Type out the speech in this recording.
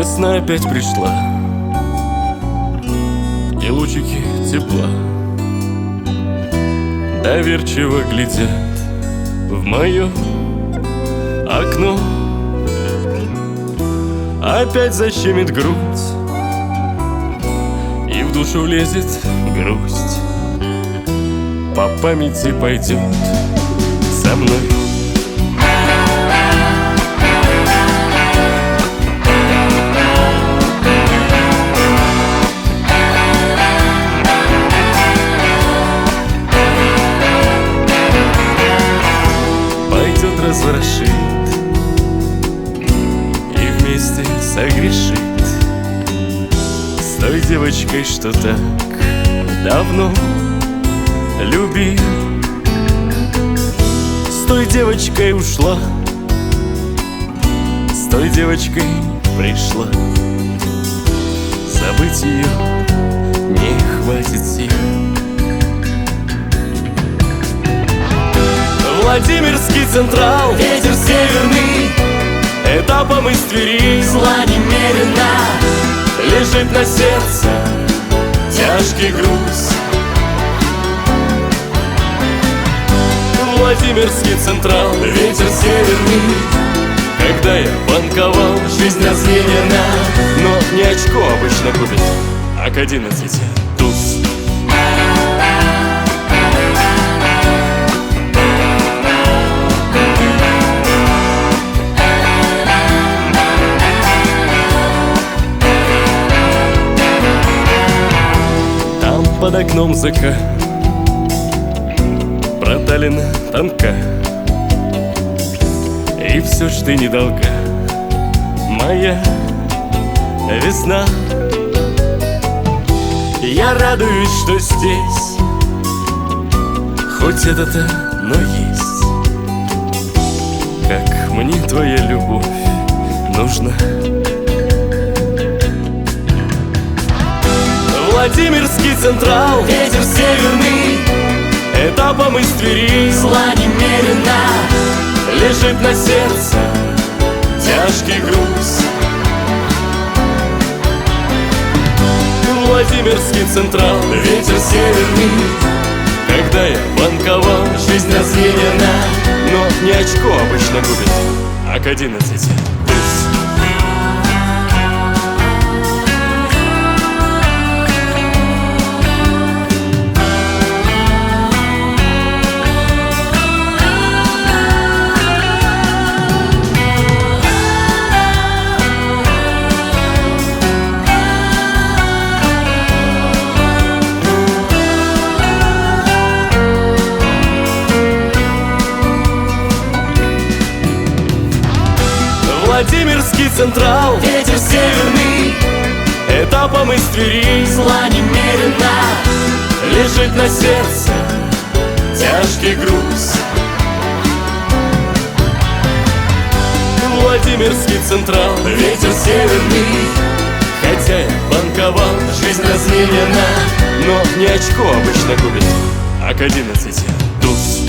Весна опять пришла, и лучики тепла доверчиво глядят в мое окно. Опять защемит грудь, и в душу влезет грусть. По памяти пойдет со мной. Пойдет, разворошит и вместе согрешит с той девочкой, что так давно любил. С той девочкой ушла, с той девочкой пришла. Забыть ее не хватит сил. Владимирский Централ, ветер северный, этапом из Твери зла немерено, лежит на сердце тяжкий груз. Владимирский Централ, ветер северный, когда я банковал, жизнь разменена, но не очко обычно купит, а к 11 туз. Там под окном закат, проталина тонка, и все ж ты недолга, моя весна. Я радуюсь, что здесь хоть это-то, но есть. Как мне твоя любовь нужна. Владимирский Централ, ветер северный, этапом из Твери зла немерено, лежит на сердце тяжкий груз. Владимирский Централ, ветер северный, когда я банковал, жизнь разменена, но не очко обычно купит, а к 11 туз. Владимирский Централ, ветер северный, этапом из Твери зла немерено, лежит на сердце тяжкий груз. Владимирский Централ, ветер северный, хотя я банковал, жизнь разменена, но не очко обычно купит, а к 11 туз.